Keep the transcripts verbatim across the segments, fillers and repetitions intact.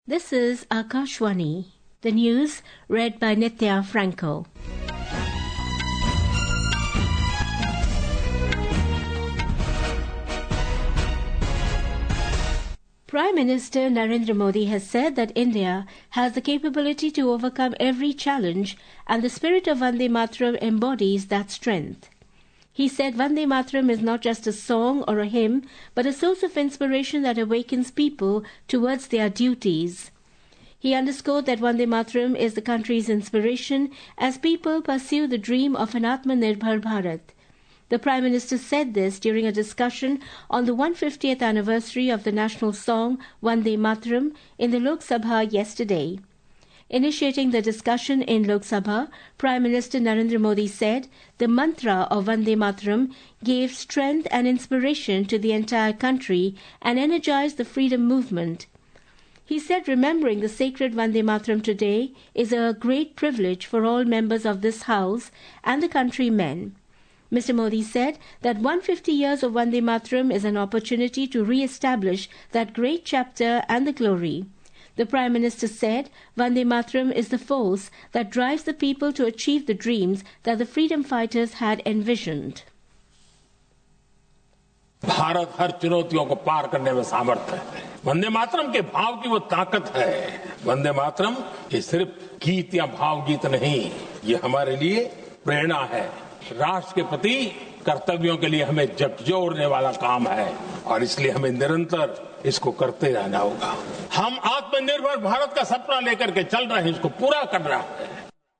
This is Akashwani, the news read by Nitya Franco. Prime Minister Narendra Modi has said that India has the capability to overcome every challenge, and the spirit of Vande Mataram embodies that strength. He said Vande Mataram is not just a song or a hymn, but a source of inspiration that awakens people towards their duties. He underscored that Vande Mataram is the country's inspiration as people pursue the dream of an Atmanirbhar Bharat. The Prime Minister said this during a discussion on the one hundred fiftieth anniversary of the national song Vande Mataram in the Lok Sabha yesterday. Initiating the discussion in Lok Sabha, Prime Minister Narendra Modi said the mantra of Vande Mataram gave strength and inspiration to the entire country and energized the freedom movement. He said remembering the sacred Vande Mataram today is a great privilege for all members of this House and the countrymen. Mister Modi said that one hundred fifty years of Vande Mataram is an opportunity to re-establish that great chapter and the glory. The Prime Minister said Vande Mataram is the force that drives the people to achieve the dreams that the freedom fighters had envisioned. Bharat हर चुनौतियों को पार करने में सामर्थ्य है। वंदे मातरम के भाव की वो ताकत है। वंदे मातरम ये सिर्फ गीत या भाव गीत नहीं, ये हमारे लिए प्रेरणा है। राष्ट्र के प्रति कर्तव्यों के लिए हमें झकझोरने वाला काम है और इसलिए हमें निरंतर इसको करते रहना होगा। हम आत्मनिर्भर भारत का सपना लेकर के चल रहे हैं, इसको पूरा कर रहा है।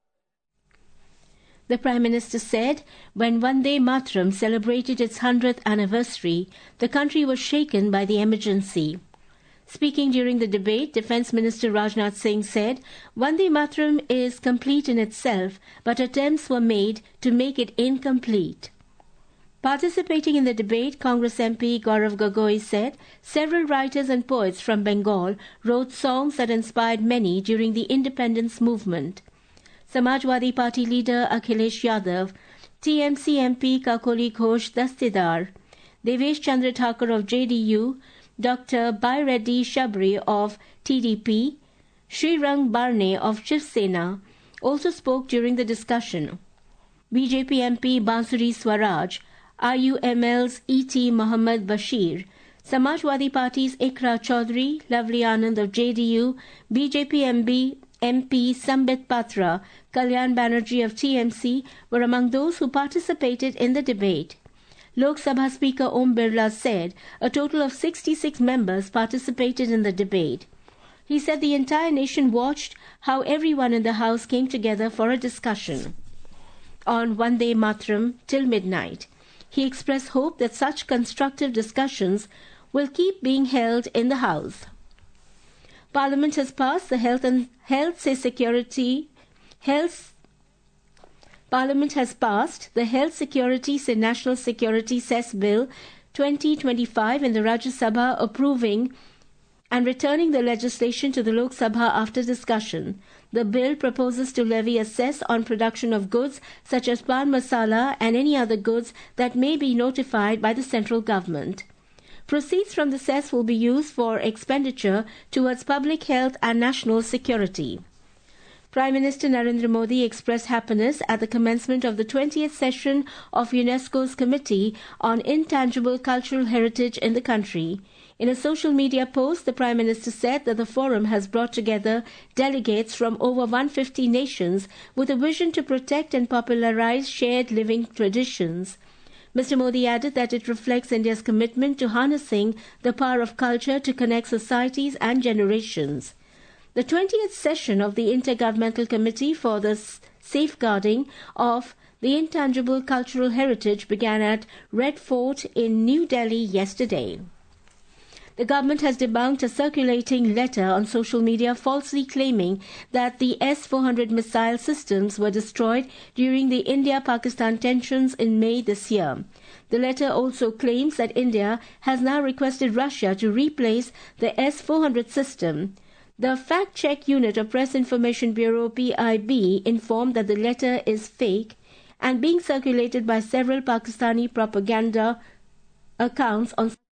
The Prime Minister said when Vande Mataram celebrated its one hundredth anniversary, the country was shaken by the emergency. Speaking during the debate, Defence Minister Rajnath Singh said, Vande Mataram is complete in itself, but attempts were made to make it incomplete. Participating in the debate, Congress M P Gaurav Gogoi said several writers and poets from Bengal wrote songs that inspired many during the independence movement. Samajwadi Party leader Akhilesh Yadav, T M C M P Kakoli Ghosh Dastidar, Devesh Chandra Thakur of J D U, Doctor Bai Reddy Shabri of T D P, Srirang Barne of Shiv Sena also spoke during the discussion. B J P M P Bansuri Swaraj, I U M L's E T Mohammad Bashir, Samajwadi Party's Ikra Chaudhry, Lovely Anand of J D U, B J P M P M P Sambit Patra, Kalyan Banerjee of T M C were among those who participated in the debate. Lok Sabha Speaker Om Birla said a total of sixty-six members participated in the debate. He said the entire nation watched how everyone in the House came together for a discussion on Vande Mataram till midnight. He expressed hope that such constructive discussions will keep being held in the House. Parliament has passed the Health and Health Security Health Parliament has passed the Health Security Se National Security Cess Bill twenty twenty-five in the Rajya Sabha, approving and returning the legislation to the Lok Sabha after discussion. The bill proposes to levy a cess on production of goods such as pan masala and any other goods that may be notified by the central government. Proceeds from the cess will be used for expenditure towards public health and national security. Prime Minister Narendra Modi expressed happiness at the commencement of the twentieth session of UNESCO's Committee on Intangible Cultural Heritage in the country. In a social media post, the Prime Minister said that the forum has brought together delegates from over one hundred fifty nations with a vision to protect and popularize shared living traditions. Mister Modi added that it reflects India's commitment to harnessing the power of culture to connect societies and generations. The twentieth session of the Intergovernmental Committee for the Safeguarding of the Intangible Cultural Heritage began at Red Fort in New Delhi yesterday. The government has debunked a circulating letter on social media falsely claiming that the S four hundred missile systems were destroyed during the India-Pakistan tensions in May this year. The letter also claims that India has now requested Russia to replace the S four hundred system. The Fact-Check Unit of Press Information Bureau P I B informed that the letter is fake and being circulated by several Pakistani propaganda accounts on